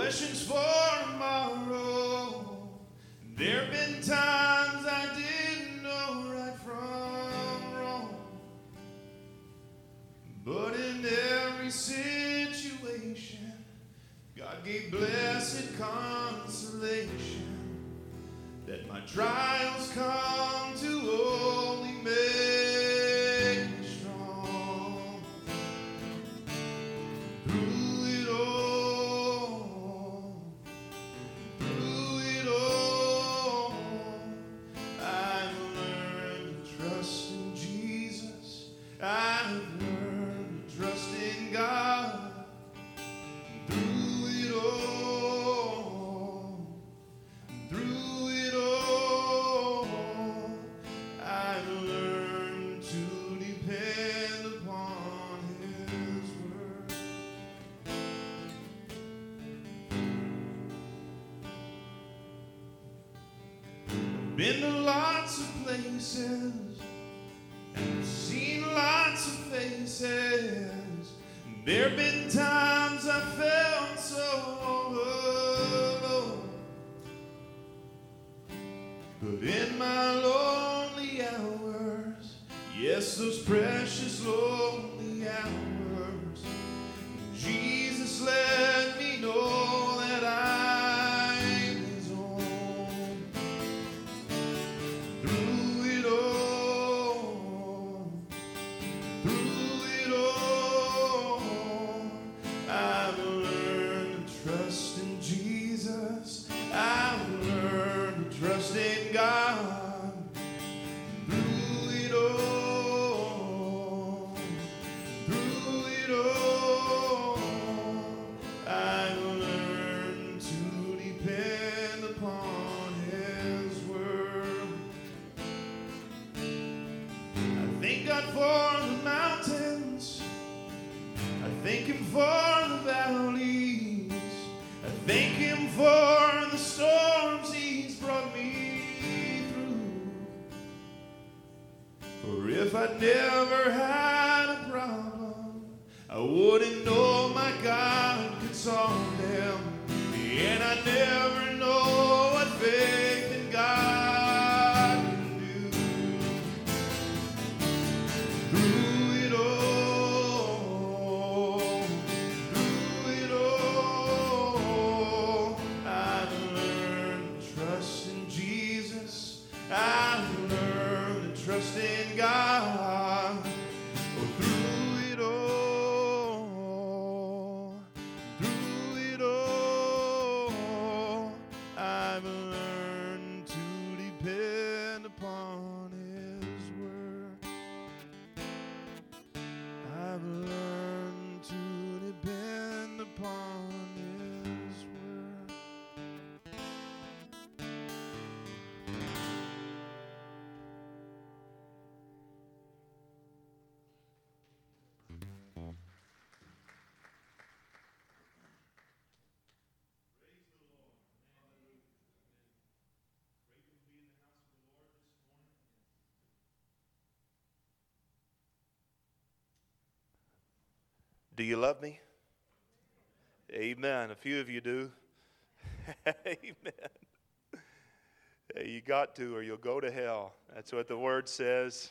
questions for tomorrow. There have been times I didn't know right from wrong. But in every situation, God gave blessed consolation, that my trials come to only make me strong. Through it all, I've learned to trust in Jesus. I've learned to trust in God. Through it all, I've learned to depend upon His word. Been to lots of places, seen lots of faces. There've been times I felt so alone, but in my lonely hours, yes, those precious lonely hours, Jesus let me know that I'm His own. Through it all, I've learned to trust in Jesus. I've learned to trust in God. Through it all, I've learned to depend upon His word. I thank God for the mountains. I thank Him for the valleys. I thank Him for the storms He's brought me through. For if I'd never had a problem, I wouldn't know my God could solve them. And I never know what faith in God can do. Through it all, I've learned to trust in Jesus. I've learned to trust in God. Oh, through it all, I've learned to depend upon His word. I've learned to depend upon His word. Do you love me? Amen. A few of you do. Amen. Hey, you got to, or you'll go to hell. That's what the word says.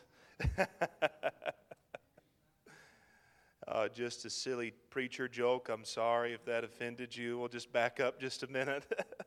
Just a silly preacher joke. I'm sorry if that offended you. We'll just back up just a minute.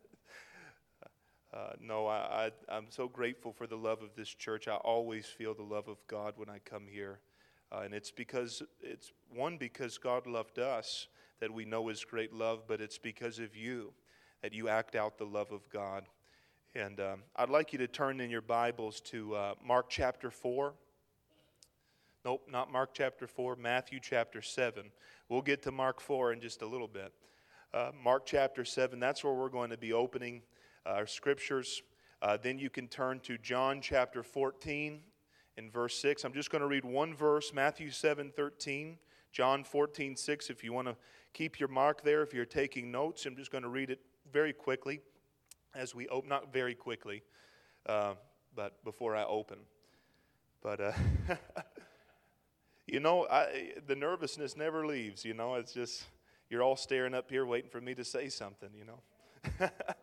No, I'm so grateful for the love of this church. I always feel the love of God when I come here. And it's because God loved us that we know His great love, but it's because of you that you act out the love of God. And I'd like you to turn in your Bibles to Mark chapter 4. Nope, not Mark chapter 4, Matthew chapter 7. We'll get to Mark 4 in just a little bit. Mark chapter 7, that's where we're going to be opening our scriptures. Then you can turn to John chapter 14. In verse 6, I'm just going to read one verse, Matthew 7:13, John 14:6. If you want to keep your mark there, if you're taking notes, I'm just going to read it very quickly as we open. Not very quickly, but before I open. But the nervousness never leaves. It's just You're all staring up here waiting for me to say something, you know.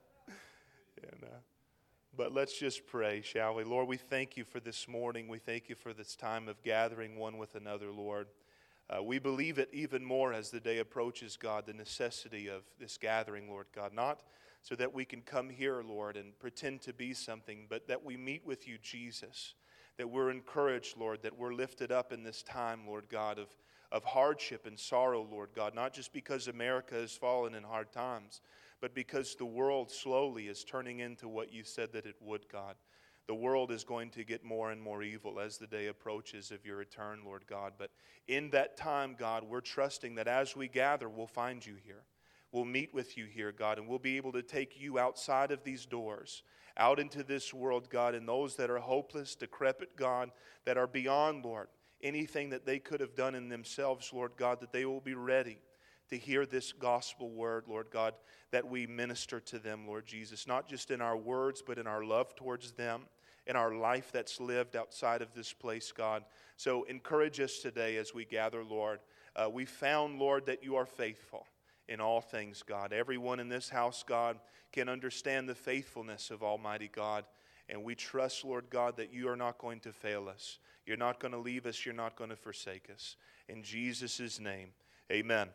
But let's just pray, shall we? Lord, we thank you for this morning. We thank you for this time of gathering one with another, Lord. We believe it even more as the day approaches, God, the necessity of this gathering, Lord God. Not so that we can come here, Lord, and pretend to be something, but that we meet with you, Jesus. That we're encouraged, Lord, that we're lifted up in this time, Lord God, of hardship and sorrow, Lord God. Not just because America has fallen in hard times, but because the world slowly is turning into what you said that it would, God. The world is going to get more and more evil as the day approaches of your return, Lord God. But in that time, God, we're trusting that as we gather, we'll find you here. We'll meet with you here, God, and we'll be able to take you outside of these doors, out into this world, God, and those that are hopeless, decrepit, God, that are beyond, Lord, anything that they could have done in themselves, Lord God, that they will be ready to hear this gospel word, Lord God, that we minister to them, Lord Jesus, not just in our words, but in our love towards them, in our life that's lived outside of this place, God. So encourage us today as we gather, Lord. We found, Lord, that you are faithful in all things, God. Everyone in this house, God, can understand the faithfulness of Almighty God. And we trust, Lord God, that you are not going to fail us. You're not going to leave us. You're not going to forsake us. In Jesus' name, amen.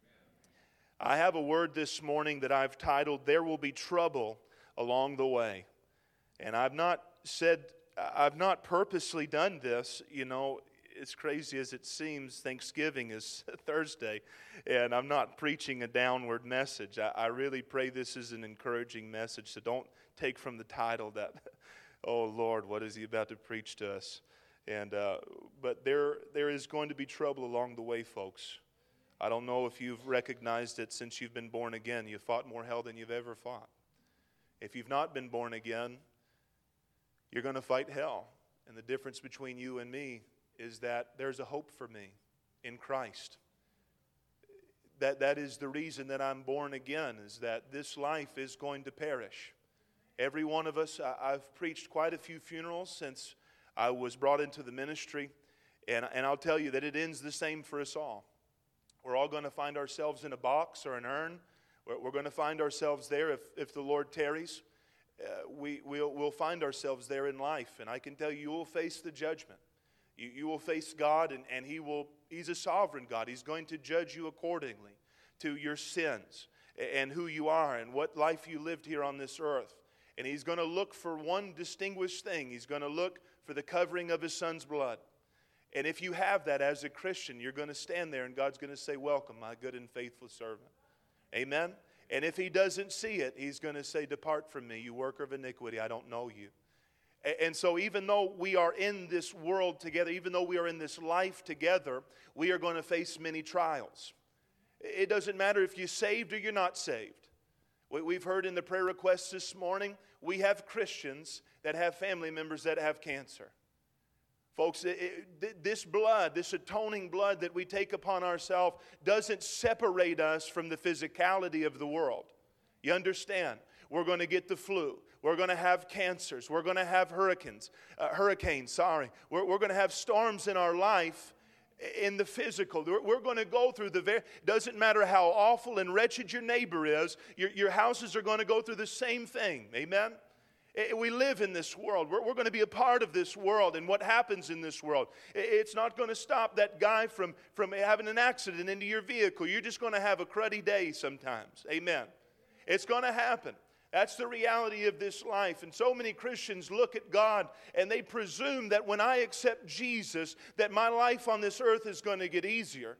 I have a word this morning that I've titled, There Will Be Trouble Along the Way. And I've not purposely done this. You know, as crazy as it seems, Thanksgiving is Thursday, and I'm not preaching a downward message. I really pray this is an encouraging message, so don't take from the title that, oh Lord, what is he about to preach to us? But there is going to be trouble along the way, folks. I don't know if you've recognized it since you've been born again. You've fought more hell than you've ever fought. If you've not been born again, you're going to fight hell. And the difference between you and me is that there's a hope for me in Christ. That is the reason that I'm born again, is that this life is going to perish. Every one of us, I've preached quite a few funerals since I was brought into the ministry, and I'll tell you that it ends the same for us all. We're all going to find ourselves in a box or an urn. We're going to find ourselves there if the Lord tarries. We'll find ourselves there in life. And I can tell you will face the judgment. You will face God, and He's a sovereign God. He's going to judge you accordingly to your sins and who you are and what life you lived here on this earth. And He's going to look for one distinguished thing. He's going to look for the covering of His Son's blood. And if you have that as a Christian, you're going to stand there and God's going to say, welcome, my good and faithful servant. Amen? And if He doesn't see it, He's going to say, depart from me, you worker of iniquity, I don't know you. And so even though we are in this world together, even though we are in this life together, we are going to face many trials. It doesn't matter if you're saved or you're not saved. We've heard in the prayer requests this morning, we have Christians that have family members that have cancer. Folks, this blood, this atoning blood that we take upon ourselves doesn't separate us from the physicality of the world. You understand? We're going to get the flu. We're going to have cancers. We're going to have hurricanes. We're going to have storms in our life in the physical. We're going to go through doesn't matter how awful and wretched your neighbor is, your houses are going to go through the same thing. Amen? We live in this world. We're going to be a part of this world and what happens in this world. It's not going to stop that guy from having an accident into your vehicle. You're just going to have a cruddy day sometimes. Amen. It's going to happen. That's the reality of this life. And so many Christians look at God and they presume that when I accept Jesus, that my life on this earth is going to get easier.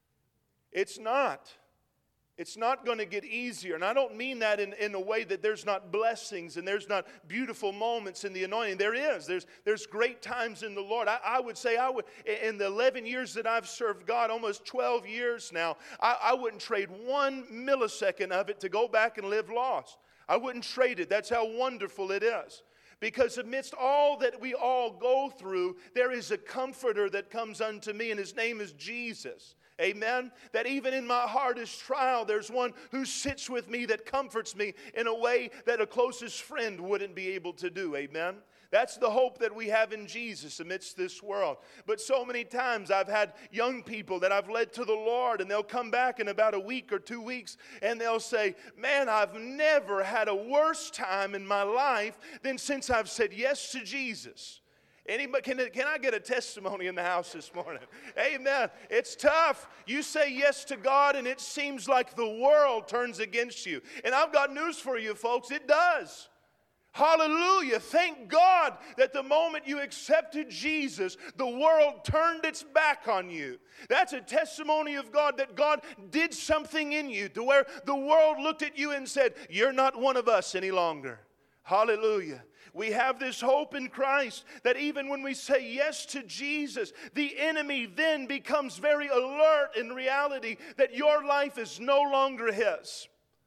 It's not. It's not going to get easier. And I don't mean that in a way that there's not blessings and there's not beautiful moments in the anointing. There is. There's great times in the Lord. I would say in the 11 years that I've served God, almost 12 years now, I wouldn't trade 1 millisecond of it to go back and live lost. I wouldn't trade it. That's how wonderful it is. Because amidst all that we all go through, there is a comforter that comes unto me, and His name is Jesus. Amen. That even in my hardest trial, there's one who sits with me that comforts me in a way that a closest friend wouldn't be able to do. Amen. That's the hope that we have in Jesus amidst this world. But so many times I've had young people that I've led to the Lord, and they'll come back in about a week or 2 weeks, and they'll say, man, I've never had a worse time in my life than since I've said yes to Jesus. Anybody, can I get a testimony in the house this morning? Amen. It's tough. You say yes to God and it seems like the world turns against you. And I've got news for you folks, it does. Hallelujah. Thank God that the moment you accepted Jesus, the world turned its back on you. That's a testimony of God, that God did something in you to where the world looked at you and said, you're not one of us any longer. Hallelujah. We have this hope in Christ that even when we say yes to Jesus, the enemy then becomes very alert in reality that your life is no longer his.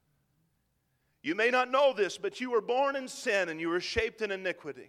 You may not know this, but you were born in sin and you were shaped in iniquity.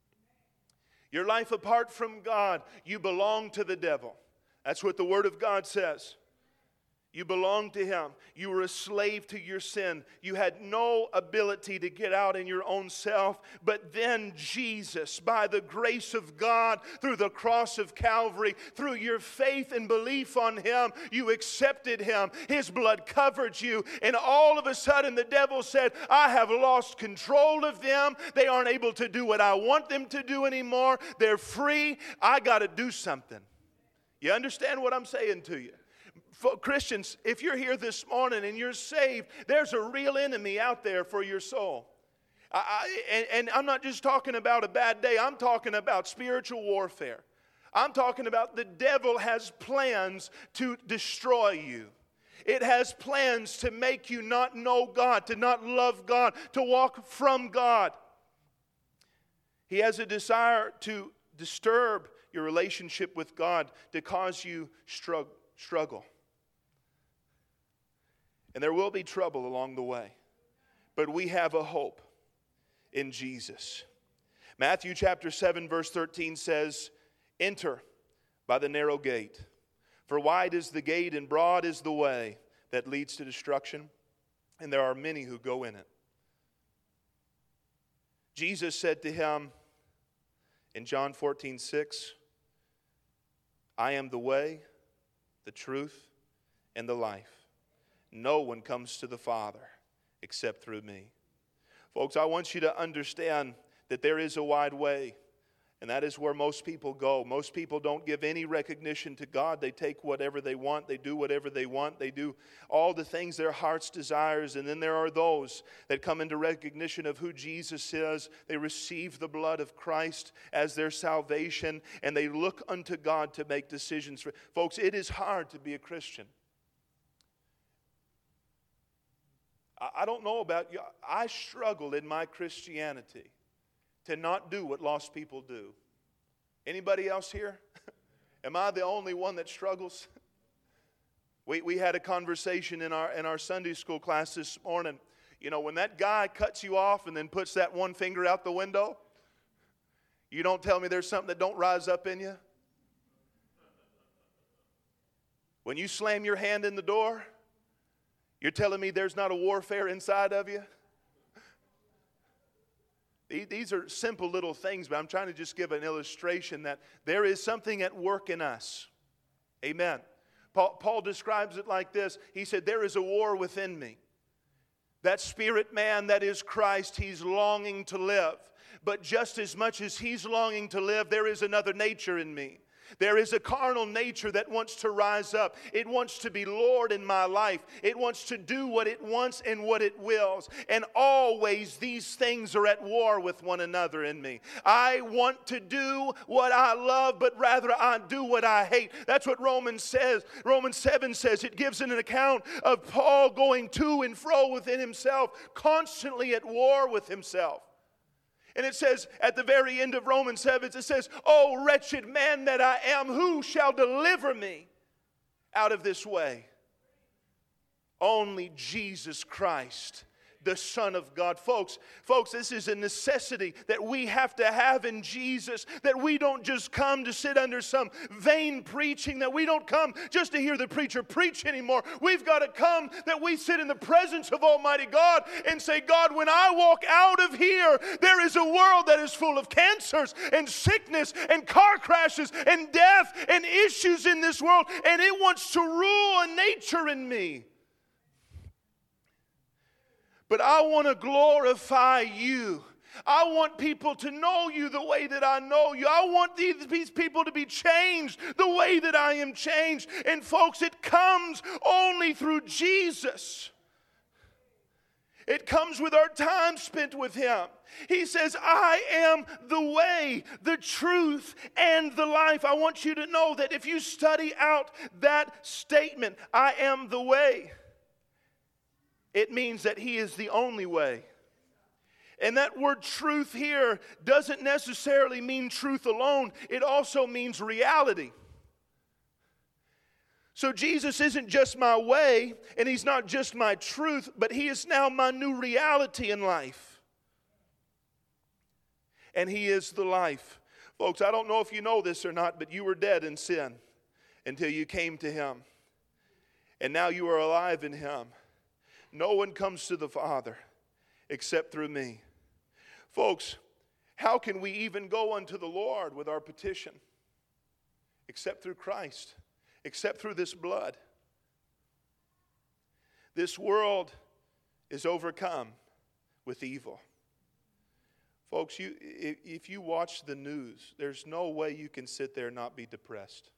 Your life apart from God, you belong to the devil. That's what the Word of God says. You belong to him. You were a slave to your sin. You had no ability to get out in your own self. But then Jesus, by the grace of God, through the cross of Calvary, through your faith and belief on him, you accepted him. His blood covered you. And all of a sudden the devil said, I have lost control of them. They aren't able to do what I want them to do anymore. They're free. I got to do something. You understand what I'm saying to you? Christians, if you're here this morning and you're saved, there's a real enemy out there for your soul. And I'm not just talking about a bad day. I'm talking about spiritual warfare. I'm talking about the devil has plans to destroy you. It has plans to make you not know God, to not love God, to walk from God. He has a desire to disturb your relationship with God, to cause you struggle. And there will be trouble along the way. But we have a hope in Jesus. Matthew chapter 7 verse 13 says, enter by the narrow gate. For wide is the gate and broad is the way that leads to destruction, and there are many who go in it. Jesus said to him in John 14:6, I am the way, the truth, and the life. No one comes to the Father except through me. Folks, I want you to understand that there is a wide way, and that is where most people go. Most people don't give any recognition to God. They take whatever they want. They do whatever they want. They do all the things their heart's desires. And then there are those that come into recognition of who Jesus is. They receive the blood of Christ as their salvation, and they look unto God to make decisions. Folks, it is hard to be a Christian. I don't know about you. I struggle in my Christianity to not do what lost people do. Anybody else here? Am I the only one that struggles? We had a conversation in our Sunday school class this morning. You know, when that guy cuts you off and then puts that one finger out the window, you don't tell me there's something that don't rise up in you. When you slam your hand in the door, you're telling me there's not a warfare inside of you? These are simple little things, but I'm trying to just give an illustration that there is something at work in us. Amen. Paul describes it like this. He said, there is a war within me. That spirit man that is Christ, he's longing to live. But just as much as he's longing to live, there is another nature in me. There is a carnal nature that wants to rise up. It wants to be Lord in my life. It wants to do what it wants and what it wills. And always these things are at war with one another in me. I want to do what I love, but rather I do what I hate. That's what Romans says. Romans 7 says. It gives an account of Paul going to and fro within himself, constantly at war with himself. And it says at the very end of Romans 7, it says, oh, wretched man that I am, who shall deliver me out of this way? Only Jesus Christ the Son of God. Folks, this is a necessity that we have to have in Jesus, that we don't just come to sit under some vain preaching, that we don't come just to hear the preacher preach anymore. We've got to come that we sit in the presence of Almighty God and say, God, when I walk out of here, there is a world that is full of cancers and sickness and car crashes and death and issues in this world, and it wants to rule nature in me. But I want to glorify you. I want people to know you the way that I know you. I want these people to be changed the way that I am changed. And folks, it comes only through Jesus. It comes with our time spent with Him. He says, I am the way, the truth, and the life. I want you to know that if you study out that statement, I am the way, it means that He is the only way. And that word truth here doesn't necessarily mean truth alone. It also means reality. So Jesus isn't just my way, and He's not just my truth, but He is now my new reality in life. And He is the life. Folks, I don't know if you know this or not, but you were dead in sin until you came to Him. And now you are alive in Him. No one comes to the Father except through me. Folks, how can we even go unto the Lord with our petition? Except through Christ, except through this blood. This world is overcome with evil. Folks, if you watch the news, there's no way you can sit there and not be depressed.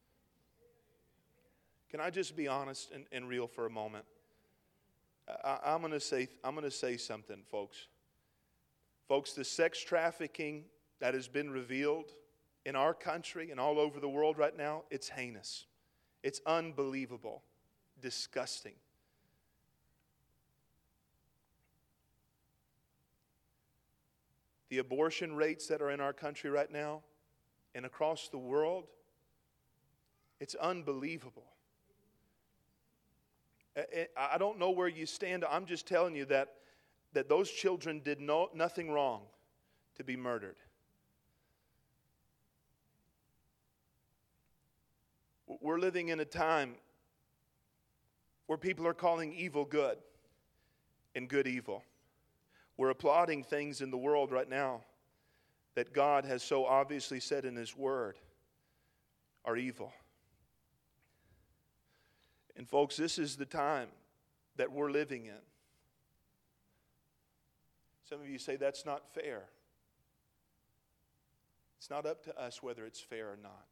Can I just be honest and real for a moment? I'm going to say something, folks. Folks, the sex trafficking that has been revealed in our country and all over the world right now, it's heinous. It's unbelievable, disgusting. The abortion rates that are in our country right now and across the world, it's unbelievable. I don't know where you stand. I'm just telling you that those children did nothing wrong to be murdered. We're living in a time where people are calling evil good and good evil. We're applauding things in the world right now that God has so obviously said in His Word are evil. And folks, this is the time that we're living in. Some of you say that's not fair. It's not up to us whether it's fair or not.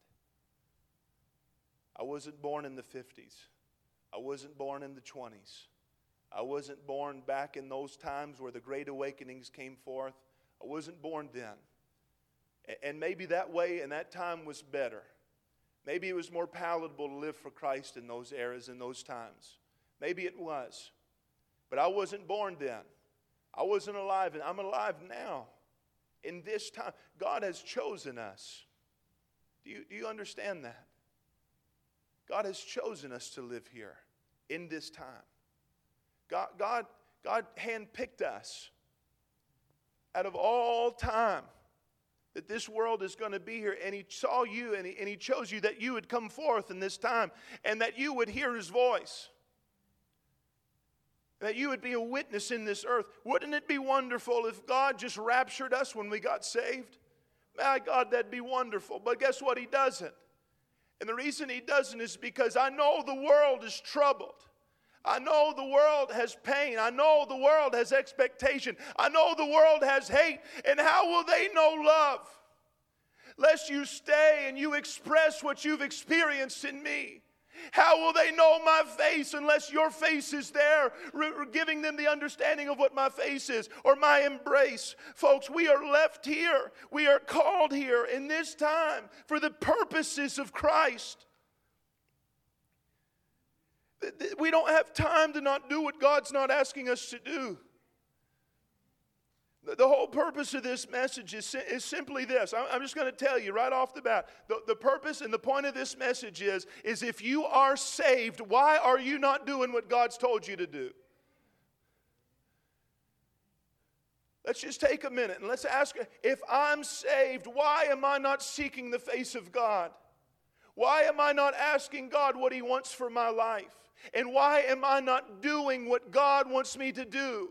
I wasn't born in the 50s. I wasn't born in the 20s. I wasn't born back in those times where the Great Awakenings came forth. I wasn't born then. And maybe that way and that time was better. Maybe it was more palatable to live for Christ in those eras, in those times. Maybe it was. But I wasn't born then. I wasn't alive, and I'm alive now. In this time, God has chosen us. Do you understand that? God has chosen us to live here in this time. God handpicked us out of all time that this world is going to be here, and He saw you and he chose you that you would come forth in this time and that you would hear His voice, that you would be a witness in this earth. Wouldn't it be wonderful if God just raptured us when we got saved? My God, that'd be wonderful. But guess what? He doesn't. And the reason He doesn't is because I know the world is troubled. I know the world has pain. I know the world has expectation. I know the world has hate. And how will they know love? Lest you stay and you express what you've experienced in me. How will they know my face unless your face is there, giving them the understanding of what my face is or my embrace? Folks, we are left here. We are called here in this time for the purposes of Christ. We don't have time to not do what God's not asking us to do. The whole purpose of this message is simply this. I'm just going to tell you right off the bat. The purpose and the point of this message is if you are saved, why are you not doing what God's told you to do? Let's just take a minute and let's ask, if I'm saved, why am I not seeking the face of God? Why am I not asking God what He wants for my life? And why am I not doing what God wants me to do?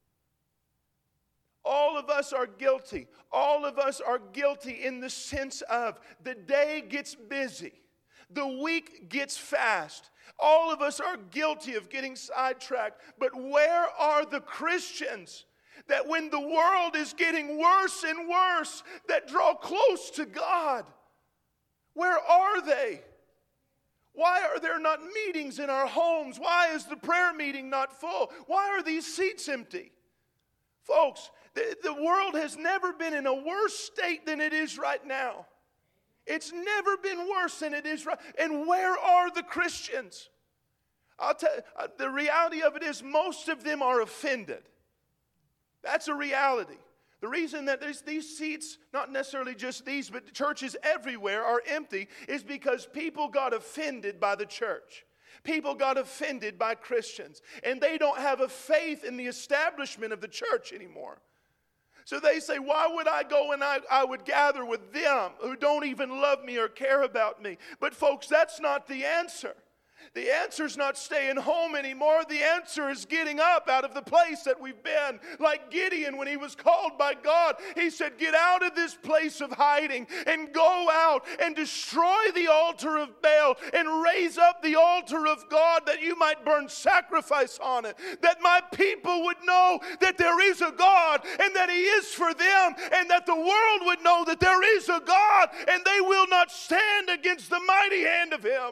All of us are guilty. All of us are guilty in the sense of the day gets busy. The week gets fast. All of us are guilty of getting sidetracked. But where are the Christians that when the world is getting worse and worse, that draw close to God? Where are they? Why are there not meetings in our homes? Why is the prayer meeting not full? Why are these seats empty? Folks, the world has never been in a worse state than it is right now. It's never been worse than it is right. And where are the Christians? I'll tell you, the reality of it is most of them are offended. That's a reality. The reason that there's these seats, not necessarily just these, but churches everywhere are empty is because people got offended by the church. People got offended by Christians. And they don't have a faith in the establishment of the church anymore. So they say, why would I go and I would gather with them who don't even love me or care about me? But folks, that's not the answer. The answer is not staying home anymore. The answer is getting up out of the place that we've been. Like Gideon, when he was called by God, he said, get out of this place of hiding and go out and destroy the altar of Baal and raise up the altar of God that you might burn sacrifice on it. That my people would know that there is a God and that He is for them, and that the world would know that there is a God and they will not stand against the mighty hand of Him.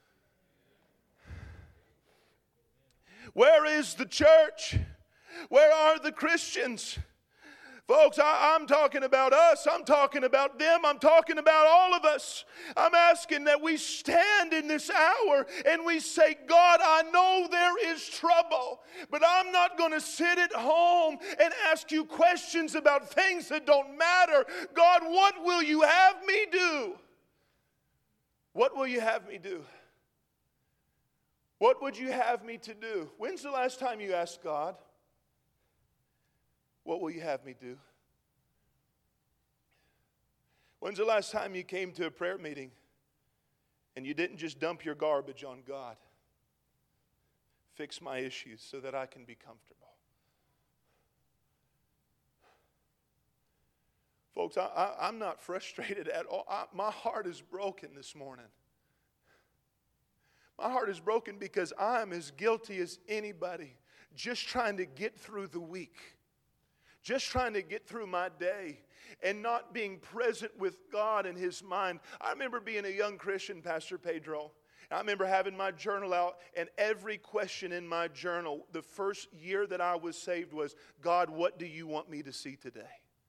Where is the church? Where are the Christians? Folks, I'm talking about us. I'm talking about them. I'm talking about all of us. I'm asking that we stand in this hour and we say, God, I know there is trouble, but I'm not going to sit at home and ask you questions about things that don't matter. God, what will you have me do? What will you have me do? What would you have me to do? When's the last time you asked God, what will you have me do? When's the last time you came to a prayer meeting and you didn't just dump your garbage on God? Fix my issues so that I can be comfortable. Folks, I'm not frustrated at all. My heart is broken this morning. My heart is broken because I'm as guilty as anybody, just trying to get through the week, just trying to get through my day, and not being present with God in His mind. I remember being a young Christian, Pastor Pedro. I remember having my journal out, and every question in my journal, the first year that I was saved, was, God, what do you want me to see today?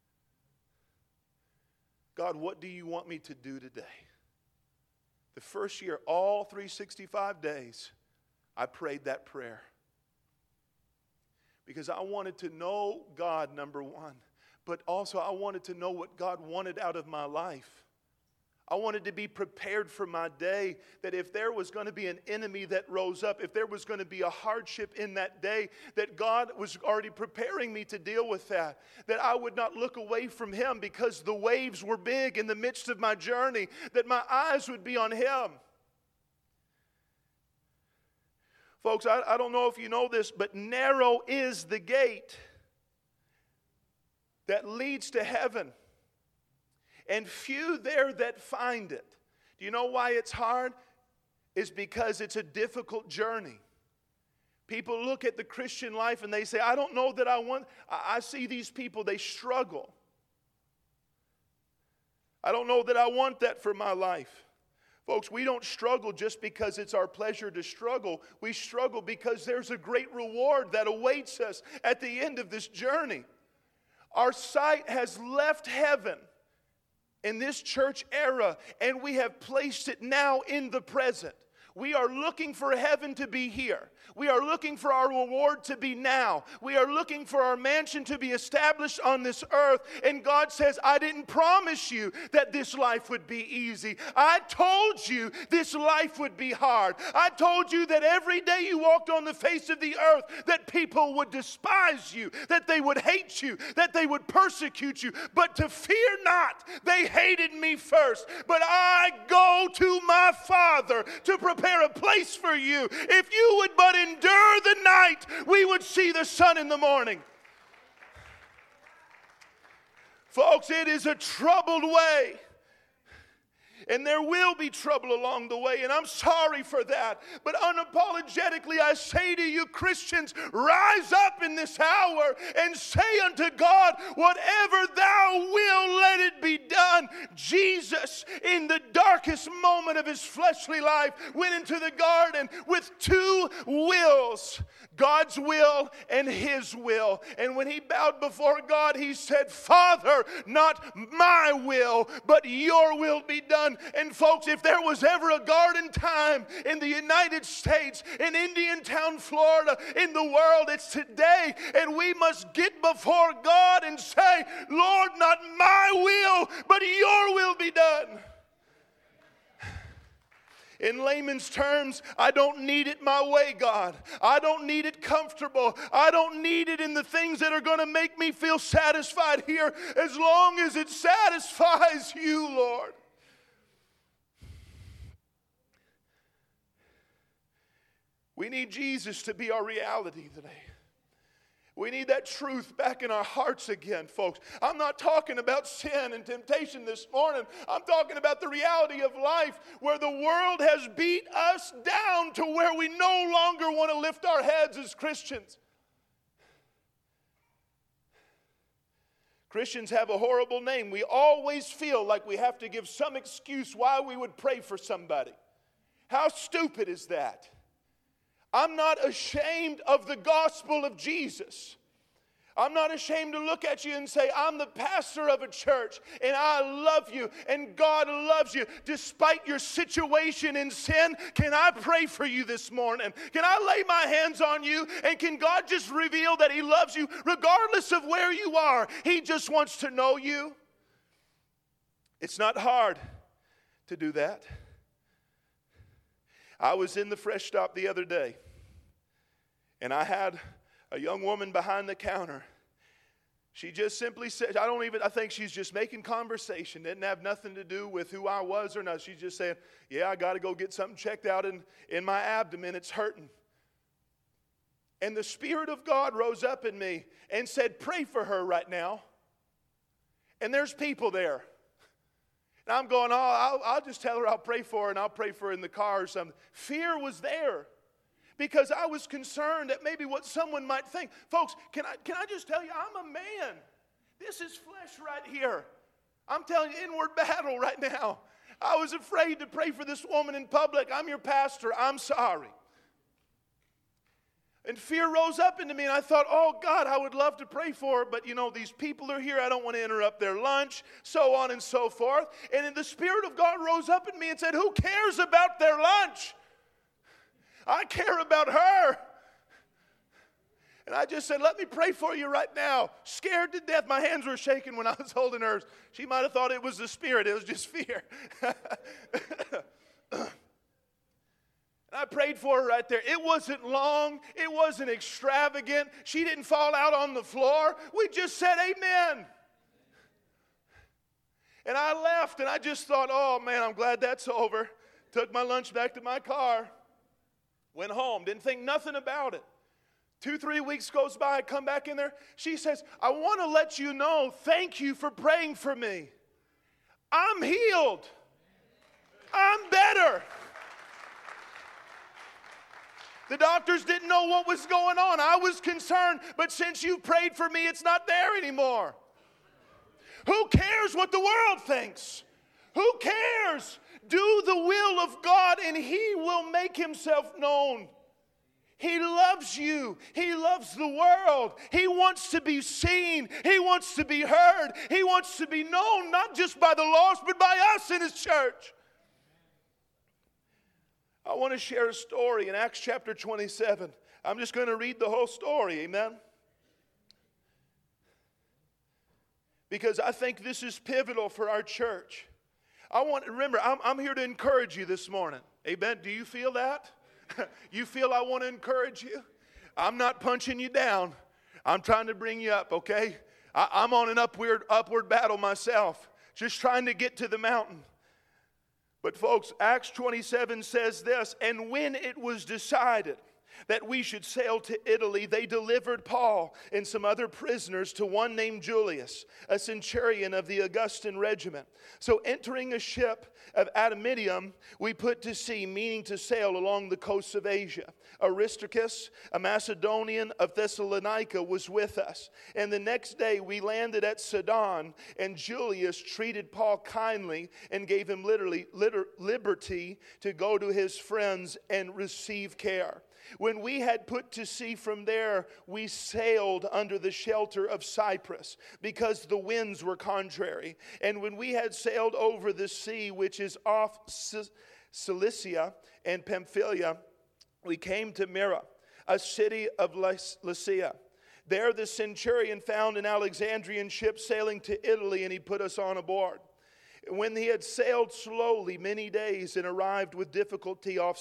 God, what do you want me to do today? The first year, all 365 days, I prayed that prayer. Because I wanted to know God, number one. But also I wanted to know what God wanted out of my life. I wanted to be prepared for my day, that if there was going to be an enemy that rose up, if there was going to be a hardship in that day, that God was already preparing me to deal with that. That I would not look away from Him because the waves were big in the midst of my journey, that my eyes would be on Him. Folks, I don't know if you know this, but narrow is the gate that leads to heaven, and few there that find it. Do you know why it's hard? It's because it's a difficult journey. People look at the Christian life and they say, I don't know that I see these people, they struggle. I don't know that I want that for my life. Folks, we don't struggle just because it's our pleasure to struggle. We struggle because there's a great reward that awaits us at the end of this journey. Our sight has left heaven in this church era, and we have placed it now in the present. We are looking for heaven to be here. We are looking for our reward to be now. We are looking for our mansion to be established on this earth. And God says, I didn't promise you that this life would be easy. I told you this life would be hard. I told you that every day you walked on the face of the earth that people would despise you, that they would hate you, that they would persecute you. But to fear not, they hated me first. But I go to my Father to prepare a place for you. If you would but endure the night, we would see the sun in the morning. Folks, it is a troubled way. And there will be trouble along the way, and I'm sorry for that. But unapologetically, I say to you, Christians, rise up in this hour and say unto God, whatever thou wilt, let it be done. Jesus, in the darkest moment of his fleshly life, went into the garden with two wills, God's will and his will. And when he bowed before God, he said, Father, not my will, but your will be done. And folks, if there was ever a garden time in the United States, in Indiantown, Florida, in the world, it's today. And we must get before God and say, Lord, not my will, but your will be done. In layman's terms, I don't need it my way, God. I don't need it comfortable. I don't need it in the things that are going to make me feel satisfied here, as long as it satisfies you, Lord. We need Jesus to be our reality today. We need that truth back in our hearts again, folks. I'm not talking about sin and temptation this morning. I'm talking about the reality of life where the world has beat us down to where we no longer want to lift our heads as Christians. Christians have a horrible name. We always feel like we have to give some excuse why we would pray for somebody. How stupid is that? I'm not ashamed of the gospel of Jesus. I'm not ashamed to look at you and say, I'm the pastor of a church and I love you and God loves you. Despite your situation in sin, can I pray for you this morning? Can I lay my hands on you? And can God just reveal that he loves you regardless of where you are? He just wants to know you. It's not hard to do that. I was in the Fresh Stop the other day, and I had a young woman behind the counter. She just simply said, I think she's just making conversation. Didn't have nothing to do with who I was or not. She's just saying, yeah, I got to go get something checked out in my abdomen. It's hurting. And the Spirit of God rose up in me and said, pray for her right now. And there's people there. And I'm going, I'll just tell her I'll pray for her, and I'll pray for her in the car or something. Fear was there because I was concerned that maybe what someone might think. Folks, can I just tell you, I'm a man. This is flesh right here. I'm telling you, inward battle right now. I was afraid to pray for this woman in public. I'm your pastor. I'm sorry. And fear rose up into me, and I thought, oh, God, I would love to pray for her, but, these people are here. I don't want to interrupt their lunch, so on and so forth. And then the Spirit of God rose up in me and said, who cares about their lunch? I care about her. And I just said, let me pray for you right now. Scared to death. My hands were shaking when I was holding hers. She might have thought it was the Spirit. It was just fear. And I prayed for her right there. It wasn't long. It wasn't extravagant. She didn't fall out on the floor. We just said amen. And I left, and I just thought, oh, man, I'm glad that's over. Took my lunch back to my car. Went home. Didn't think nothing about it. 2-3 weeks goes by. I come back in there. She says, I want to let you know, thank you for praying for me. I'm healed. I'm better. The doctors didn't know what was going on. I was concerned, but since you prayed for me, it's not there anymore. Who cares what the world thinks? Who cares? Do the will of God, and he will make himself known. He loves you. He loves the world. He wants to be seen. He wants to be heard. He wants to be known, not just by the lost, but by us in his church. I want to share a story in Acts chapter 27. I'm just going to read the whole story, amen? Because I think this is pivotal for our church. Remember, I'm here to encourage you this morning. Amen? Do you feel that? You feel I want to encourage you? I'm not punching you down. I'm trying to bring you up, okay? I'm on an upward battle myself, just trying to get to the mountain. But folks, Acts 27 says this, and when it was decided that we should sail to Italy, they delivered Paul and some other prisoners to one named Julius, a centurion of the Augustan regiment. So entering a ship of Adramyttium, we put to sea, meaning to sail along the coasts of Asia. Aristarchus, a Macedonian of Thessalonica, was with us. And the next day we landed at Sidon, and Julius treated Paul kindly and gave him liberty to go to his friends and receive care. When we had put to sea from there, we sailed under the shelter of Cyprus, because the winds were contrary. And when we had sailed over the sea, which is off Cilicia and Pamphylia, we came to Myra, a city of Lycia. There the centurion found an Alexandrian ship sailing to Italy, and he put us on aboard. When he had sailed slowly many days and arrived with difficulty off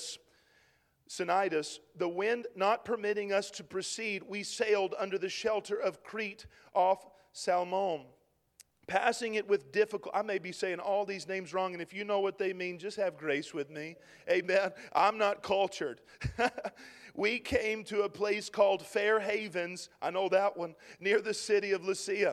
Cnidus, the wind not permitting us to proceed, we sailed under the shelter of Crete off Salmone, passing it with difficulty. I may be saying all these names wrong, and if you know what they mean, just have grace with me. Amen. I'm not cultured. We came to a place called Fair Havens, I know that one, near the city of Lycia.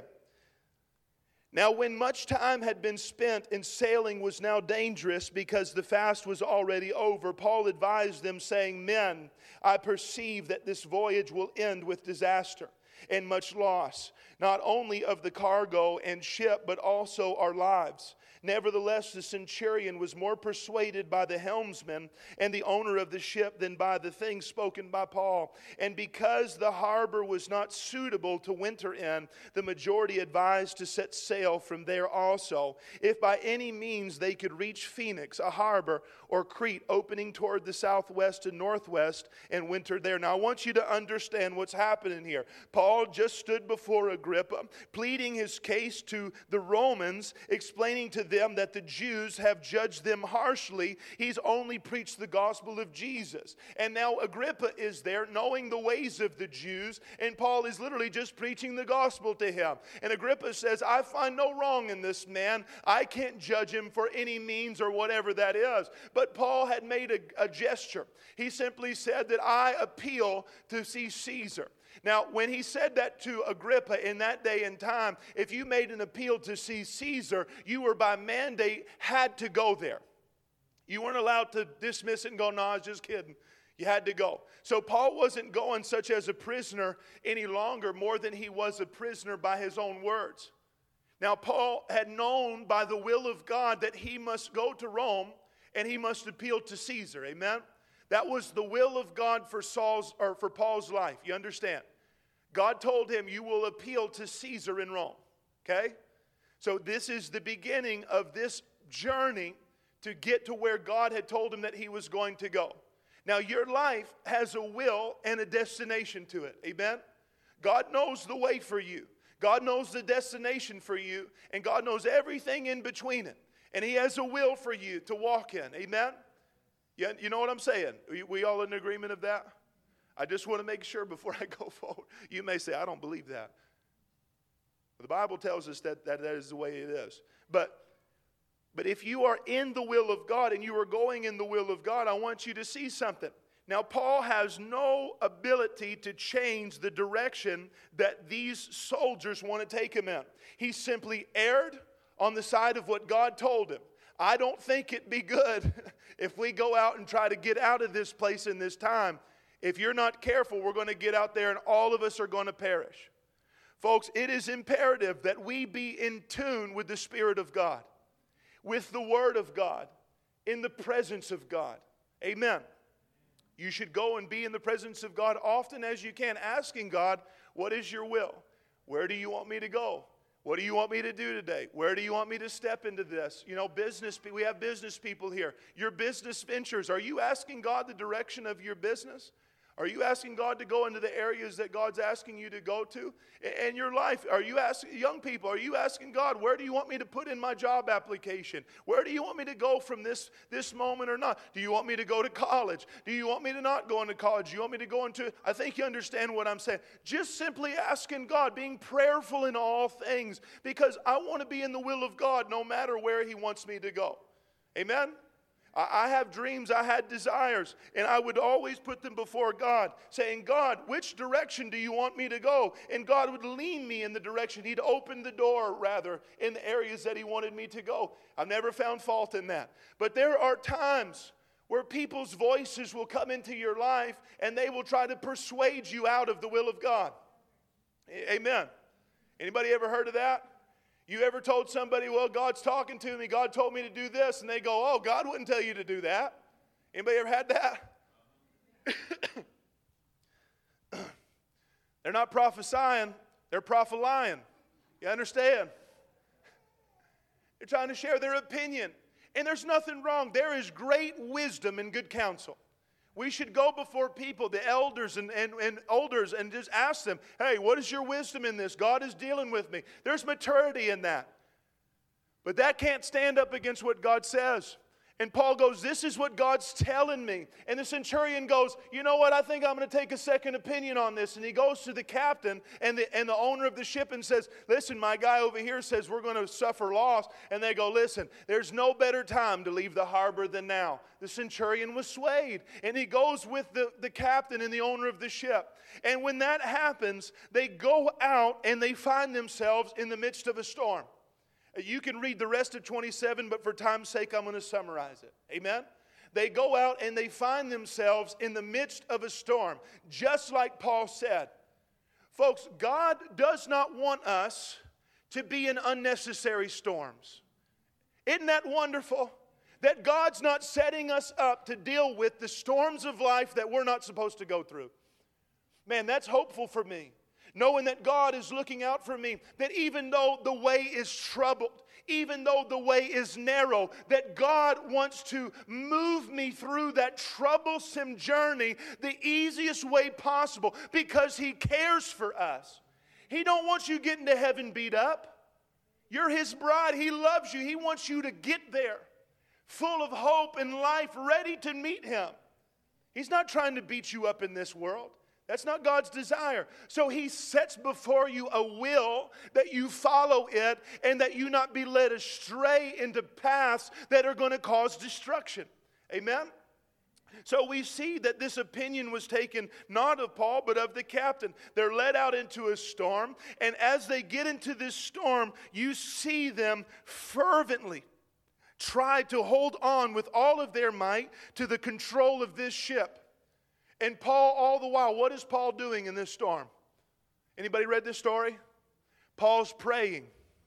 Now, when much time had been spent and sailing was now dangerous because the fast was already over, Paul advised them, saying, men, I perceive that this voyage will end with disaster and much loss, not only of the cargo and ship, but also our lives. Nevertheless, the centurion was more persuaded by the helmsman and the owner of the ship than by the things spoken by Paul. And because the harbor was not suitable to winter in, the majority advised to set sail from there also, if by any means they could reach Phoenix, a harbor, or Crete, opening toward the southwest and northwest, and winter there. Now, I want you to understand what's happening here. Paul just stood before Agrippa, pleading his case to the Romans, explaining to them that the Jews have judged them harshly. He's only preached the gospel of Jesus. And now Agrippa is there knowing the ways of the Jews, and Paul is literally just preaching the gospel to him. And Agrippa says, I find no wrong in this man. I can't judge him for any means or whatever that is. But Paul had made a gesture. He simply said that I appeal to see Caesar. Now, when he said that to Agrippa in that day and time, if you made an appeal to see Caesar, you were by mandate had to go there. You weren't allowed to dismiss it and go, no, I was just kidding. You had to go. So Paul wasn't going such as a prisoner any longer, more than he was a prisoner by his own words. Now, Paul had known by the will of God that he must go to Rome and he must appeal to Caesar. Amen? That was the will of God for Paul's life. You understand? God told him, you will appeal to Caesar in Rome. Okay? So this is the beginning of this journey to get to where God had told him that he was going to go. Now, your life has a will and a destination to it. Amen? God knows the way for you. God knows the destination for you. And God knows everything in between it. And he has a will for you to walk in. Amen? Yeah, you know what I'm saying? We all in agreement of that? I just want to make sure before I go forward. You may say, I don't believe that. The Bible tells us that is the way it is. But if you are in the will of God and you are going in the will of God, I want you to see something. Now, Paul has no ability to change the direction that these soldiers want to take him in. He simply erred on the side of what God told him. I don't think it'd be good if we go out and try to get out of this place in this time. If you're not careful, we're going to get out there and all of us are going to perish. Folks, it is imperative that we be in tune with the Spirit of God, with the Word of God, in the presence of God. Amen. You should go and be in the presence of God often as you can, asking God, what is your will? Where do you want me to go? What do you want me to do today? Where do you want me to step into this? You know, we have business people here. Your business ventures, are you asking God the direction of your business? Are you asking God to go into the areas that God's asking you to go to in your life? Are you asking, young people, are you asking God, where do you want me to put in my job application? Where do you want me to go from this moment or not? Do you want me to go to college? Do you want me to not go into college? Do you want me to go into, I think you understand what I'm saying. Just simply asking God, being prayerful in all things, because I want to be in the will of God no matter where He wants me to go. Amen? I have dreams, I had desires, and I would always put them before God, saying, God, which direction do you want me to go? And God would lean me in the direction. He'd open the door, rather, in the areas that He wanted me to go. I've never found fault in that. But there are times where people's voices will come into your life, and they will try to persuade you out of the will of God. Amen. Anybody ever heard of that? You ever told somebody, well, God's talking to me, God told me to do this, and they go, oh, God wouldn't tell you to do that. Anybody ever had that? They're not prophesying, they're prophesying. You understand? They're trying to share their opinion. And there's nothing wrong. There is great wisdom in good counsel. We should go before people, the elders and elders, and just ask them, hey, what is your wisdom in this? God is dealing with me. There's maturity in that. But that can't stand up against what God says. And Paul goes, this is what God's telling me. And the centurion goes, you know what, I think I'm going to take a second opinion on this. And he goes to the captain and the owner of the ship and says, listen, my guy over here says we're going to suffer loss. And they go, listen, there's no better time to leave the harbor than now. The centurion was swayed. And he goes with the captain and the owner of the ship. And when that happens, they go out and they find themselves in the midst of a storm. You can read the rest of 27, but for time's sake, I'm going to summarize it. Amen? They go out and they find themselves in the midst of a storm, just like Paul said. Folks, God does not want us to be in unnecessary storms. Isn't that wonderful? That God's not setting us up to deal with the storms of life that we're not supposed to go through. Man, that's hopeful for me. Knowing that God is looking out for me, that even though the way is troubled, even though the way is narrow, that God wants to move me through that troublesome journey the easiest way possible because He cares for us. He don't want you getting to heaven beat up. You're His bride. He loves you. He wants you to get there full of hope and life, ready to meet Him. He's not trying to beat you up in this world. That's not God's desire. So He sets before you a will that you follow it and that you not be led astray into paths that are going to cause destruction. Amen? So we see that this opinion was taken not of Paul but of the captain. They're led out into a storm, and as they get into this storm, you see them fervently try to hold on with all of their might to the control of this ship. And Paul, all the while, what is Paul doing in this storm? Anybody read this story? Paul's praying.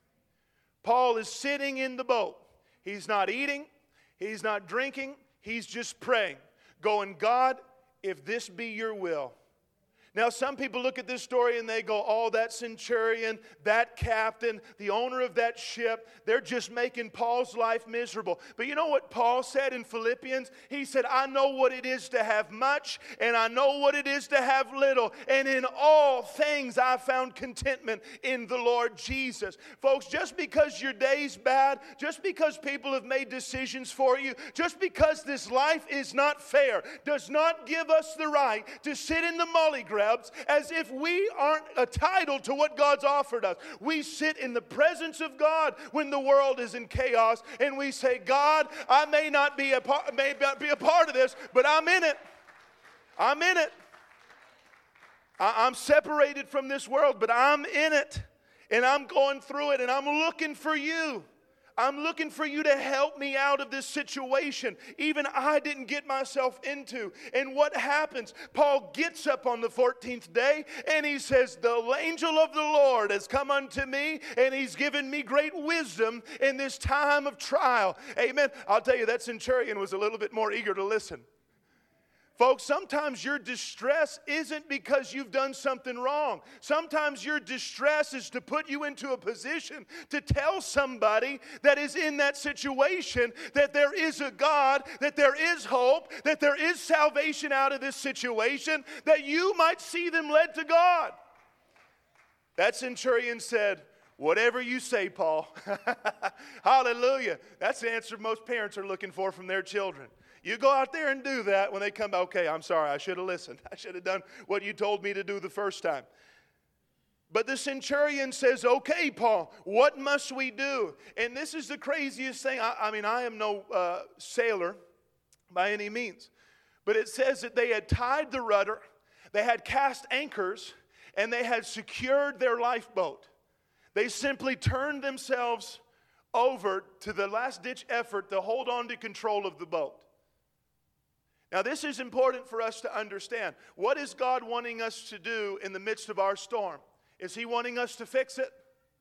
Paul is sitting in the boat. He's not eating. He's not drinking. He's just praying. Going, God, if this be your will. Now, some people look at this story and they go, oh, that centurion, that captain, the owner of that ship, they're just making Paul's life miserable. But you know what Paul said in Philippians? He said, I know what it is to have much, and I know what it is to have little. And in all things I found contentment in the Lord Jesus. Folks, just because your day's bad, just because people have made decisions for you, just because this life is not fair, does not give us the right to sit in the mulligrubs as if we aren't entitled to what God's offered us. We sit in the presence of God when the world is in chaos, and we say, God, I may not be a part of this, but I'm in it. I'm in it. I'm separated from this world, but I'm in it, and I'm going through it, and I'm looking for you. I'm looking for you to help me out of this situation. Even I didn't get myself into. And what happens? Paul gets up on the 14th day and he says, the angel of the Lord has come unto me and He's given me great wisdom in this time of trial. Amen. I'll tell you, that centurion was a little bit more eager to listen. Folks, sometimes your distress isn't because you've done something wrong. Sometimes your distress is to put you into a position to tell somebody that is in that situation that there is a God, that there is hope, that there is salvation out of this situation, that you might see them led to God. That centurion said, "Whatever you say, Paul." Hallelujah. That's the answer most parents are looking for from their children. You go out there and do that. When they come back, "Okay, I'm sorry, I should have listened. I should have done what you told me to do the first time." But the centurion says, "Okay, Paul, what must we do?" And this is the craziest thing. I mean, I am no sailor by any means. But it says that they had tied the rudder, they had cast anchors, and they had secured their lifeboat. They simply turned themselves over to the last-ditch effort to hold on to control of the boat. Now, this is important for us to understand. What is God wanting us to do in the midst of our storm? Is He wanting us to fix it?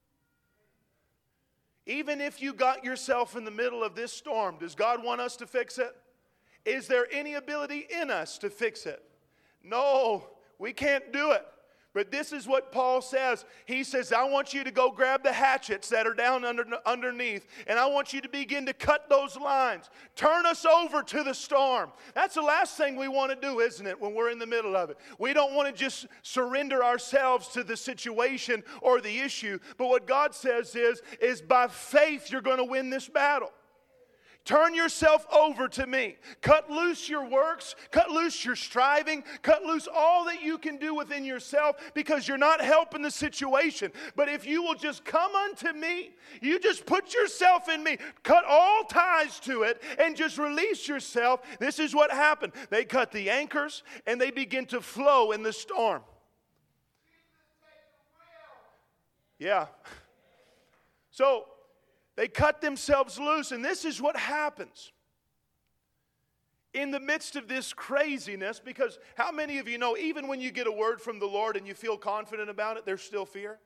Even if you got yourself in the middle of this storm, does God want us to fix it? Is there any ability in us to fix it? No, we can't do it. But this is what Paul says. He says, "I want you to go grab the hatchets that are down underneath, and I want you to begin to cut those lines. Turn us over to the storm." That's the last thing we want to do, isn't it, when we're in the middle of it? We don't want to just surrender ourselves to the situation or the issue. But what God says is by faith you're going to win this battle. Turn yourself over to me. Cut loose your works. Cut loose your striving. Cut loose all that you can do within yourself, because you're not helping the situation. But if you will just come unto me, you just put yourself in me, cut all ties to it, and just release yourself. This is what happened. They cut the anchors, and they begin to flow in the storm. Yeah. So, they cut themselves loose, and this is what happens in the midst of this craziness, because how many of you know, even when you get a word from the Lord and you feel confident about it, there's still fear?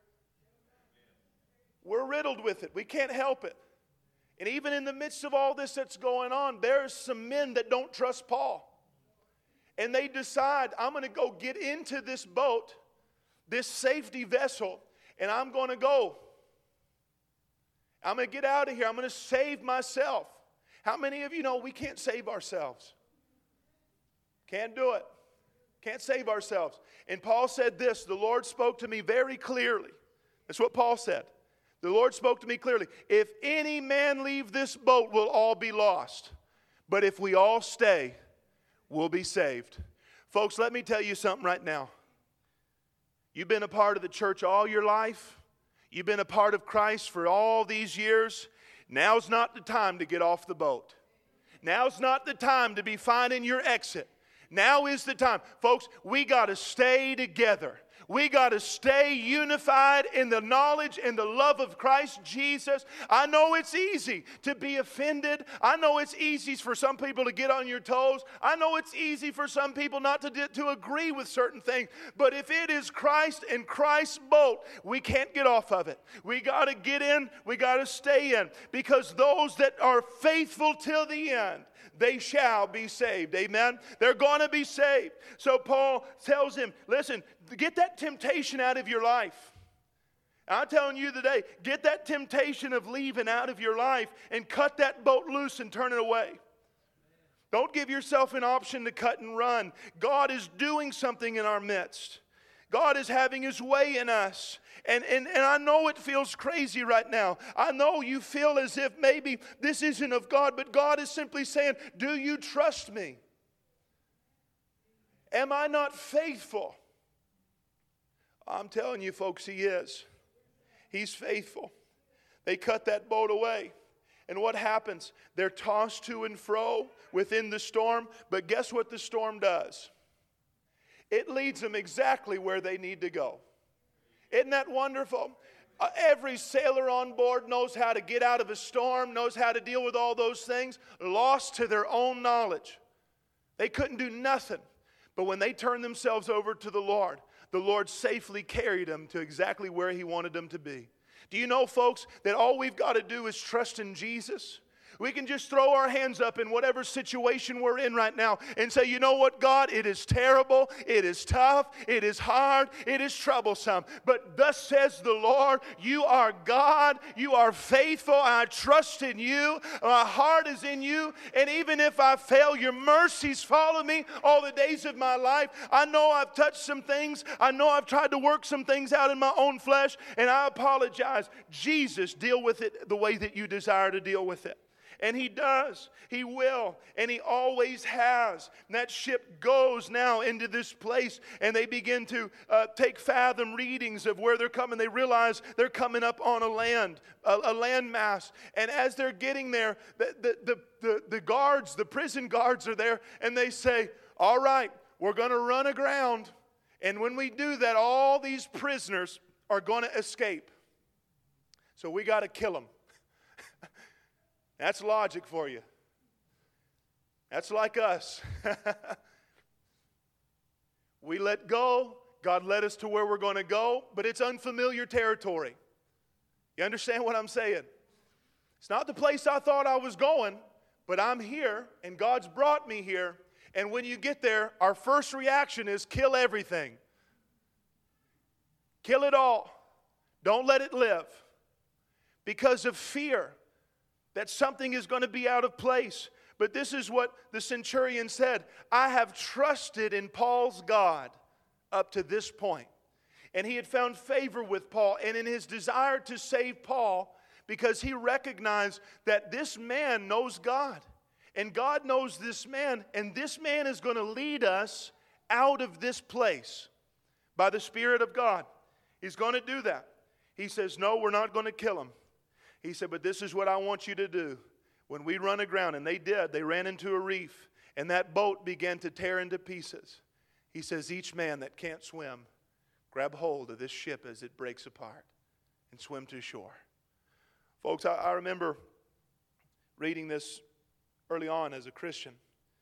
We're riddled with it. We can't help it. And even in the midst of all this that's going on, there's some men that don't trust Paul. And they decide, "I'm going to go get into this boat, this safety vessel, and I'm going to go. I'm going to get out of here. I'm going to save myself." How many of you know we can't save ourselves? Can't do it. Can't save ourselves. And Paul said this, "The Lord spoke to me very clearly." That's what Paul said. "The Lord spoke to me clearly. If any man leave this boat, we'll all be lost. But if we all stay, we'll be saved." Folks, let me tell you something right now. You've been a part of the church all your life. You've been a part of Christ for all these years. Now's not the time to get off the boat. Now's not the time to be finding your exit. Now is the time. Folks, we got to stay together. We got to stay unified in the knowledge and the love of Christ Jesus. I know it's easy to be offended. I know it's easy for some people to get on your toes. I know it's easy for some people not to agree with certain things. But if it is Christ and Christ's boat, we can't get off of it. We got to get in. We got to stay in. Because those that are faithful till the end, they shall be saved. Amen? They're going to be saved. So Paul tells him, listen, get that temptation out of your life. I'm telling you today, get that temptation of leaving out of your life and cut that boat loose and turn it away. Don't give yourself an option to cut and run. God is doing something in our midst. God is having His way in us. And I know it feels crazy right now. I know you feel as if maybe this isn't of God, but God is simply saying, "Do you trust me? Am I not faithful?" I'm telling you, folks, He is. He's faithful. They cut that boat away. And what happens? They're tossed to and fro within the storm. But guess what the storm does? It leads them exactly where they need to go. Isn't that wonderful? Every sailor on board knows how to get out of a storm, knows how to deal with all those things, lost to their own knowledge. They couldn't do nothing. But when they turned themselves over to the Lord safely carried them to exactly where He wanted them to be. Do you know, folks, that all we've got to do is trust in Jesus? We can just throw our hands up in whatever situation we're in right now and say, you know what, God, it is terrible, it is tough, it is hard, it is troublesome. But thus says the Lord, you are God, you are faithful, I trust in you, my heart is in you, and even if I fail, your mercies follow me all the days of my life. I know I've touched some things, I know I've tried to work some things out in my own flesh, and I apologize. Jesus, deal with it the way that you desire to deal with it. And He does. He will. And He always has. And that ship goes now into this place, and they begin to take fathom readings of where they're coming. They realize they're coming up on a landmass. And as they're getting there, the guards, the prison guards are there, and they say, all right, we're going to run aground. And when we do that, all these prisoners are going to escape. So we got to kill them. That's logic for you. That's like us. We let go. God led us to where we're going to go, but it's unfamiliar territory. You understand what I'm saying? It's not the place I thought I was going, but I'm here, and God's brought me here. And when you get there, our first reaction is kill everything. Kill it all. Don't let it live. Because of fear that something is going to be out of place. But this is what the centurion said. I have trusted in Paul's God up to this point. And he had found favor with Paul. And in his desire to save Paul, because he recognized that this man knows God. And God knows this man. And this man is going to lead us out of this place by the Spirit of God. He's going to do that. He says, no, we're not going to kill him. He said, but this is what I want you to do. When we run aground, and they did, they ran into a reef, and that boat began to tear into pieces. He says, each man that can't swim, grab hold of this ship as it breaks apart and swim to shore. Folks, I remember reading this early on as a Christian.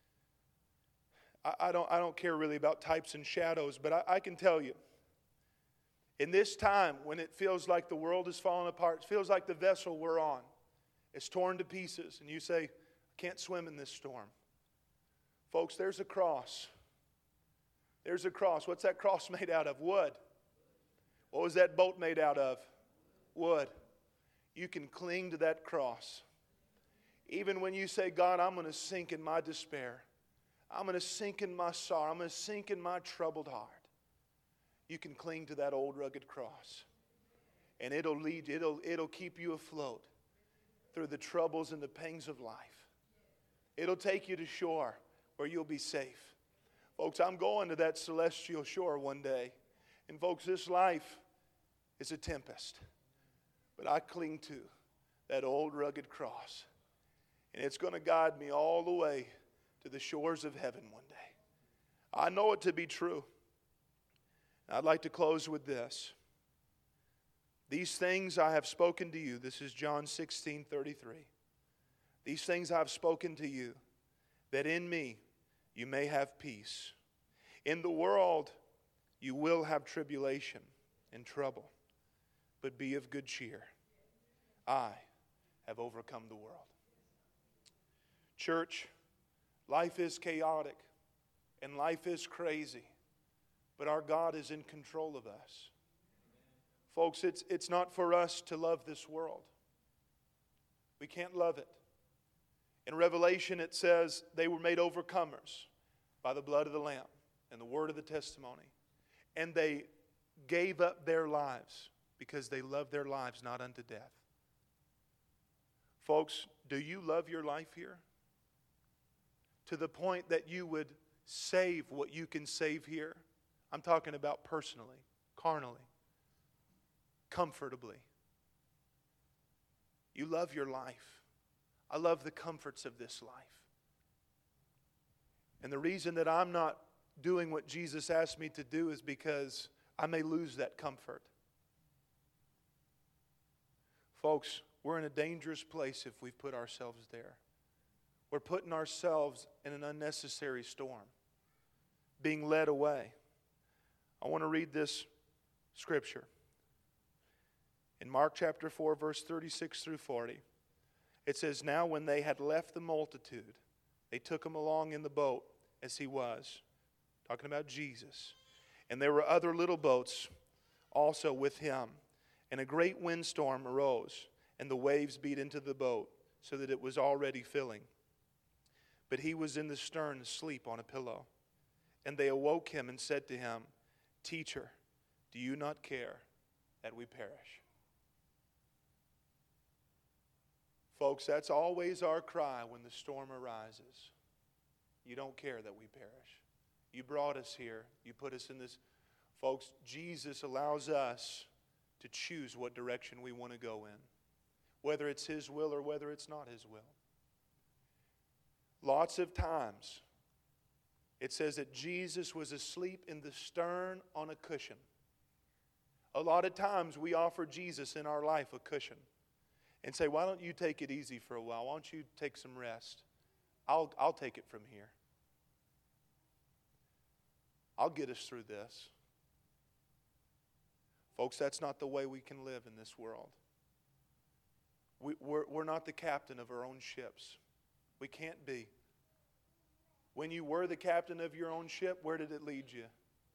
I don't care really about types and shadows, but I can tell you, in this time when it feels like the world is falling apart, it feels like the vessel we're on is torn to pieces, and you say, I can't swim in this storm. Folks, there's a cross. There's a cross. What's that cross made out of? Wood. What was that boat made out of? Wood. You can cling to that cross. Even when you say, God, I'm going to sink in my despair. I'm going to sink in my sorrow. I'm going to sink in my troubled heart. You can cling to that old rugged cross. And it'll keep you afloat through the troubles and the pangs of life. It'll take you to shore where you'll be safe. Folks, I'm going to that celestial shore one day. And folks, this life is a tempest. But I cling to that old rugged cross. And it's going to guide me all the way to the shores of heaven one day. I know it to be true. I'd like to close with this. These things I have spoken to you. This is John 16:33. These things I have spoken to you, that in me you may have peace. In the world you will have tribulation and trouble, but be of good cheer. I have overcome the world. Church, life is chaotic and life is crazy. But our God is in control of us. Folks, it's not for us to love this world. We can't love it. In Revelation it says they were made overcomers by the blood of the Lamb and the word of the testimony. And they gave up their lives because they loved their lives not unto death. Folks, do you love your life here? To the point that you would save what you can save here? I'm talking about personally, carnally, comfortably. You love your life. I love the comforts of this life. And the reason that I'm not doing what Jesus asked me to do is because I may lose that comfort. Folks, we're in a dangerous place if we've put ourselves there. We're putting ourselves in an unnecessary storm, being led away. I want to read this scripture. In Mark chapter 4, verse 36 through 40. It says, now when they had left the multitude, they took him along in the boat as he was. Talking about Jesus. And there were other little boats also with him. And a great windstorm arose, and the waves beat into the boat, so that it was already filling. But he was in the stern asleep on a pillow. And they awoke him and said to him, Teacher, do you not care that we perish? Folks, that's always our cry when the storm arises. You don't care that we perish. You brought us here. You put us in this. Folks, Jesus allows us to choose what direction we want to go in, whether it's His will or whether it's not His will. Lots of times, it says that Jesus was asleep in the stern on a cushion. A lot of times we offer Jesus in our life a cushion and say, why don't you take it easy for a while? Why don't you take some rest? I'll take it from here. I'll get us through this. Folks, that's not the way we can live in this world. We're not the captain of our own ships. We can't be. When you were the captain of your own ship, where did it lead you?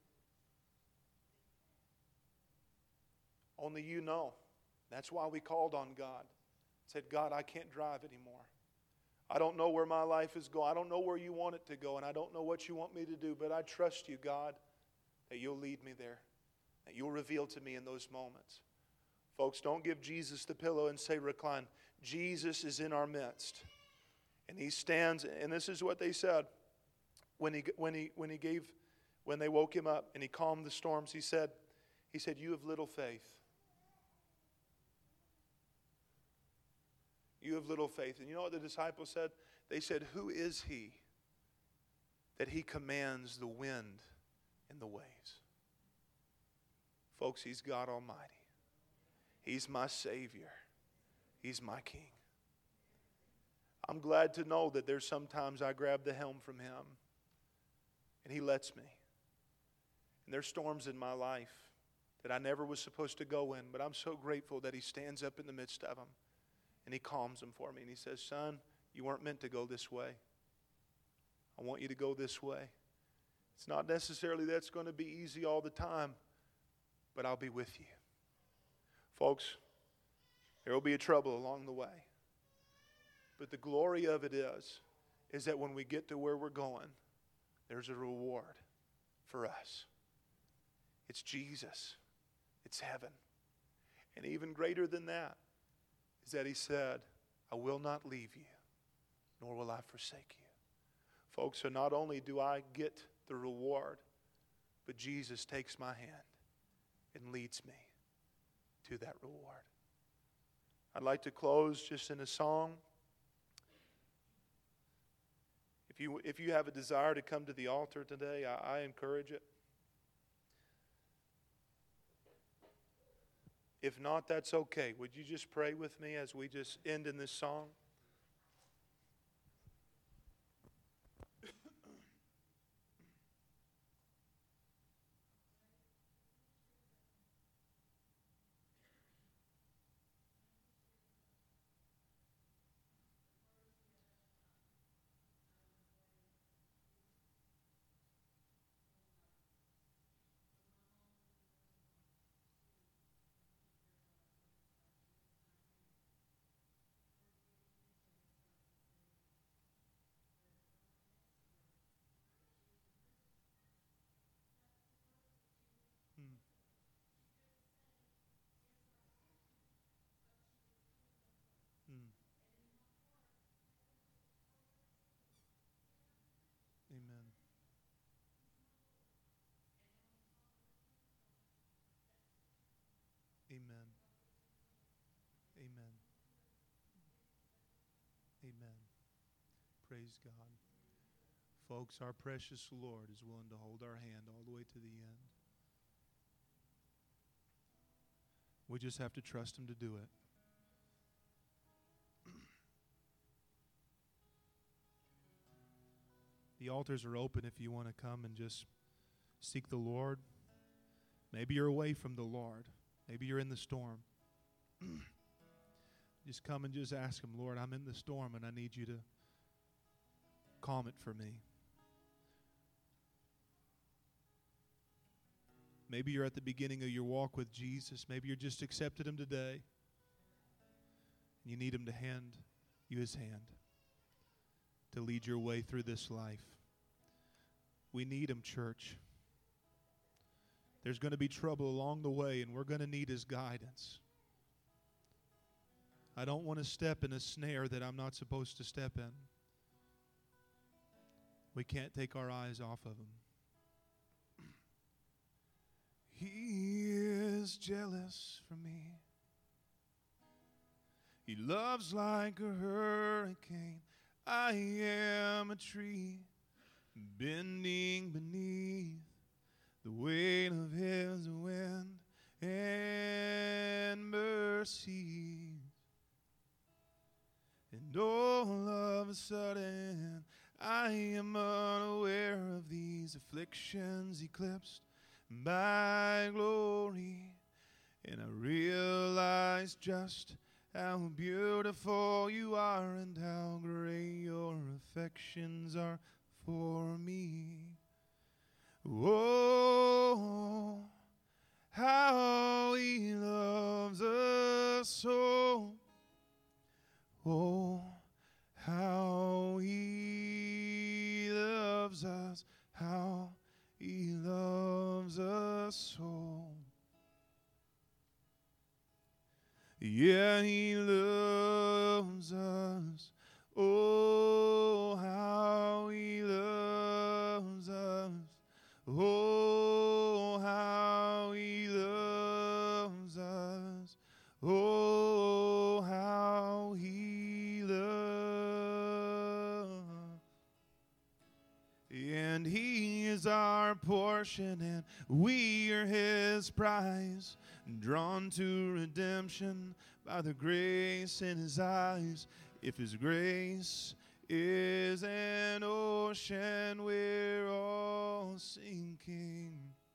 Only you know. That's why we called on God. Said, God, I can't drive anymore. I don't know where my life is going. I don't know where you want it to go, and I don't know what you want me to do, but I trust you, God, that you'll lead me there, that you'll reveal to me in those moments. Folks, don't give Jesus the pillow and say, recline. Jesus is in our midst. And He stands, and this is what they said. When they woke Him up and He calmed the storms, He said, you have little faith. You have little faith. And you know what the disciples said? They said, who is He that He commands the wind and the waves? Folks, He's God Almighty. He's my Savior. He's my King. I'm glad to know that there's sometimes I grab the helm from Him and He lets me. And there's storms in my life that I never was supposed to go in, but I'm so grateful that He stands up in the midst of them and He calms them for me. And He says, son, you weren't meant to go this way. I want you to go this way. It's not necessarily that's going to be easy all the time, but I'll be with you. Folks, there will be a trouble along the way. But the glory of it is that when we get to where we're going, there's a reward for us. It's Jesus. It's heaven. And even greater than that is that He said, I will not leave you, nor will I forsake you. Folks, so not only do I get the reward, but Jesus takes my hand and leads me to that reward. I'd like to close just in a song. If you have a desire to come to the altar today, I encourage it. If not, that's okay. Would you just pray with me as we just end in this song? Amen. Amen. Amen. Amen. Praise God. Folks, our precious Lord is willing to hold our hand all the way to the end. We just have to trust Him to do it. The altars are open if you want to come and just seek the Lord. Maybe you're away from the Lord. Maybe you're in the storm. Just come and just ask Him, Lord, I'm in the storm and I need you to calm it for me. Maybe you're at the beginning of your walk with Jesus. Maybe you're just accepted Him today. And you need Him to hand you His hand to lead your way through this life. We need Him, church. There's going to be trouble along the way, and we're going to need His guidance. I don't want to step in a snare that I'm not supposed to step in. We can't take our eyes off of Him. He is jealous for me. He loves like a hurricane. I am a tree bending beneath the weight of His wind and mercy. And all of a sudden, I am unaware of these afflictions eclipsed by glory. And I realize just how beautiful you are and how great your affections are for me. Oh, how He loves us so. Oh, how He loves us, how He loves us so. Yeah, He loves us. Oh, how He loves us. Oh, how He loves us. Oh, how He loves. And He is our portion, and we are His prize, drawn to redemption by the grace in His eyes. If His grace is an ocean, we're all sinking.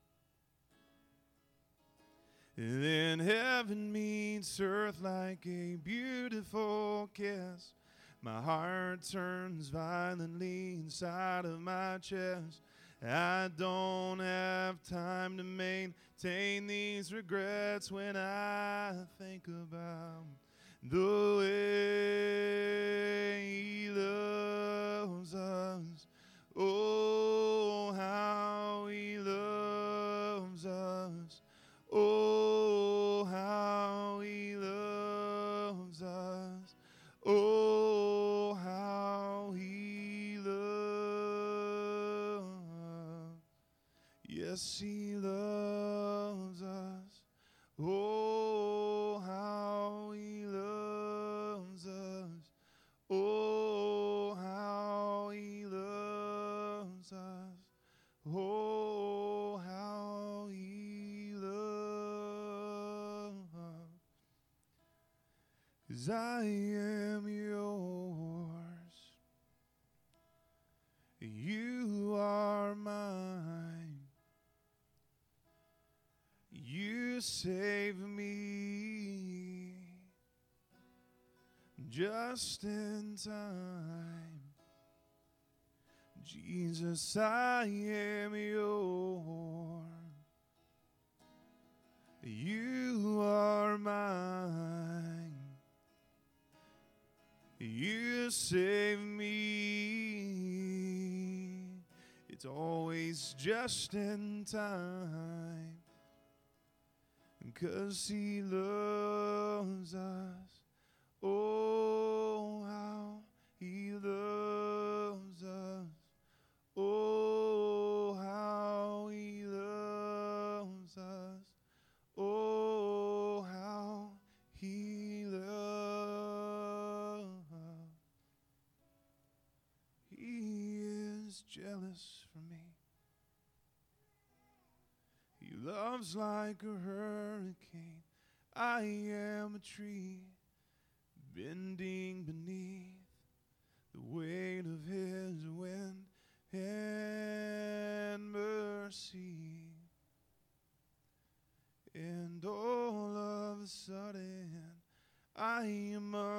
And then heaven meets earth like a beautiful kiss. My heart turns violently inside of my chest. I don't have time to maintain these regrets when I think about the way He loves us. Oh, how He loves us. Oh, how He loves us. Oh, how He loves. Yes, He loves us. Oh, how He loves us. Oh, how He loves us. Oh, how He loves. 'Cause I am yours. You are mine. You save me just in time. Jesus, I am yours. You are mine. You save me. It's always just in time. 'Cause He loves us. Oh, how He loves us. Oh, how He loves us. Oh, how He loves. He is jealous for me. He loves like a hurricane. I am a tree bending beneath the weight of His wind and mercy. And all of a sudden, I am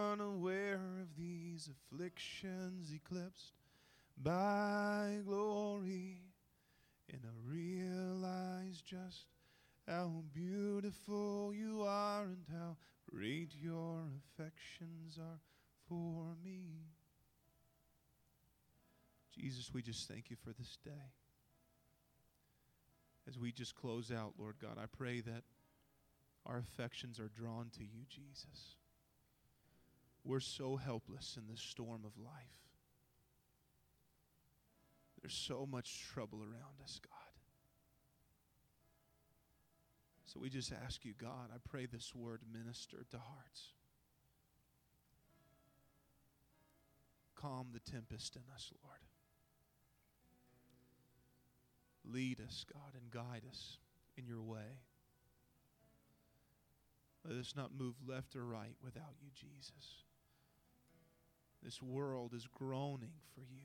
afflictions eclipsed by glory. And I realize just how beautiful you are and how great your affections are for me. Jesus, we just thank you for this day. As we just close out, Lord God, I pray that our affections are drawn to you, Jesus. We're so helpless in this storm of life. There's so much trouble around us, God. So we just ask you, God, I pray this word ministered to hearts. Calm the tempest in us, Lord. Lead us, God, and guide us in your way. Let us not move left or right without you, Jesus. This world is groaning for you.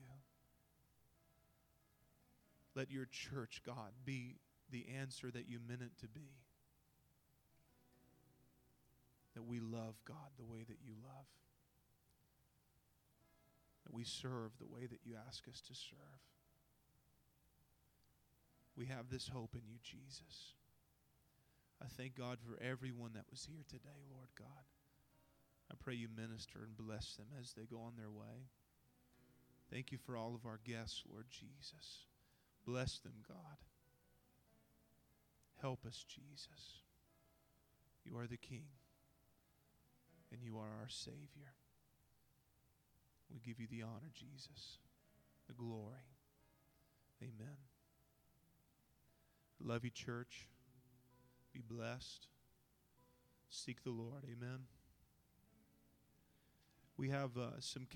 Let your church, God, be the answer that you meant it to be. That we love God the way that you love. That we serve the way that you ask us to serve. We have this hope in you, Jesus. I thank God for everyone that was here today, Lord God. I pray you minister and bless them as they go on their way. Thank you for all of our guests, Lord Jesus. Bless them, God. Help us, Jesus. You are the King, and you are our Savior. We give you the honor, Jesus, the glory. Amen. Love you, church. Be blessed. Seek the Lord. Amen. We have some